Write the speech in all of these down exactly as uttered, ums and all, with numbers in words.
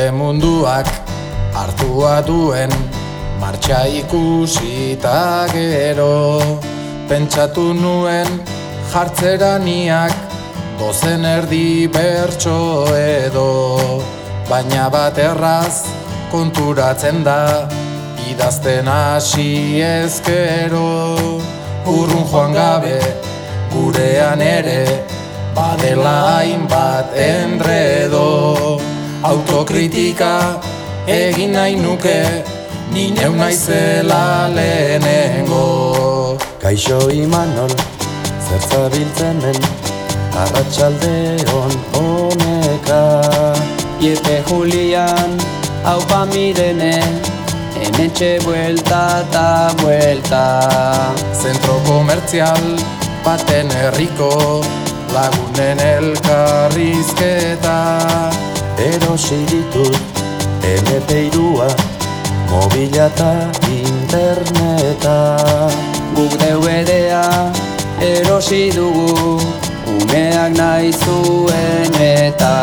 Gure munduak hartua duen martxa ikusita gero, pentsatu nuen jartzeraniak dozen erdi bertso edo, baina bat erraz konturatzen da idazten hasi ezkero. Urrun joan gabe gurean ere badela hainbat enredo, autokritika egin nahi nuke ni neu naizela lehenengo. Kaixo Imanol, zer zabiltzenen, arratsaldeon honeka. Iepe Julian, haupa Mirene, hementxe buelta ta buelta. Zentro komertzial baten herriko lagunen elkarrizketa. Erosi ditut eme pe hirua, mobila ta interneta. Guk D V D-a erosi dugu, umeak nahi zuen eta.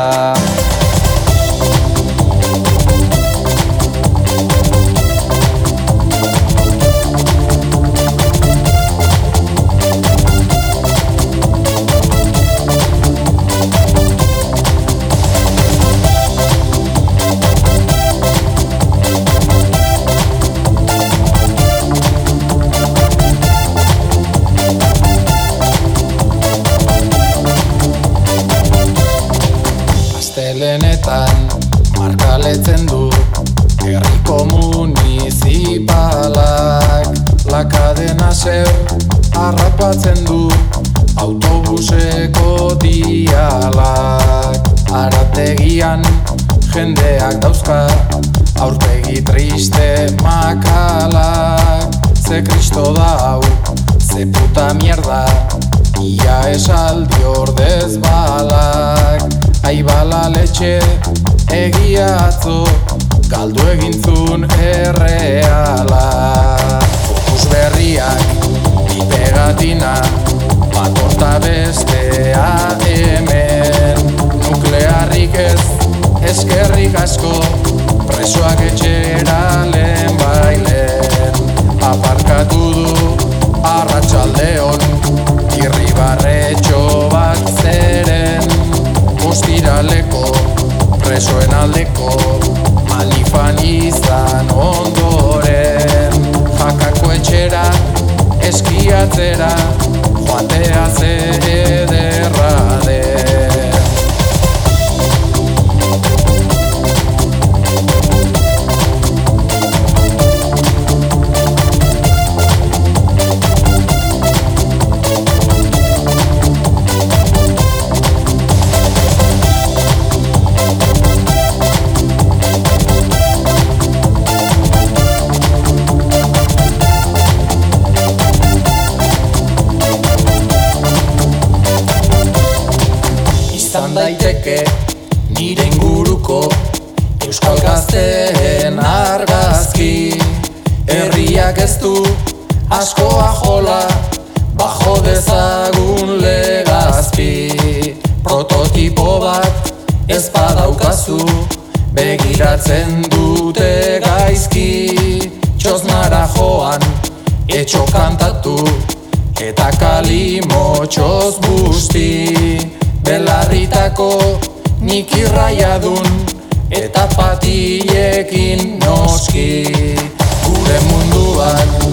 Astelenetan markaletzen du herriko municipalak, la cadena ser harrapatzen du autobuseko dialak. Arategian jendeak dauzka aurpegi triste makalak. Ze kristo da hau, ze puta mierda, ia esaldi ordez balak. Aibala letxe egia atzo, galdu egintzun erreala. Fokus berriak, bipegatina, bat orta bestea hemen. Nuklearrik ez, eskerrik asko, presoak etxera lehen bailen. Aparkatu du, arratsaldeon, irribarretxo bat zeren. Ostiraleko, presoen aldeko, manifan izan ondoren. Jakako etxera, eskiatzera, joatea ze ederra den. Izan daiteke nire inguruko euskal gazteen argazki. Herriak ez du askoa jola, bajo dezagun legazpi. Prototipo bat ez badaukazu, begiratzen dute gaizki. Txosnara joan, etxo kantatu, eta kalimotxoz busti. Belarritako nik irraiadun, eta patilekin noski. Gure munduak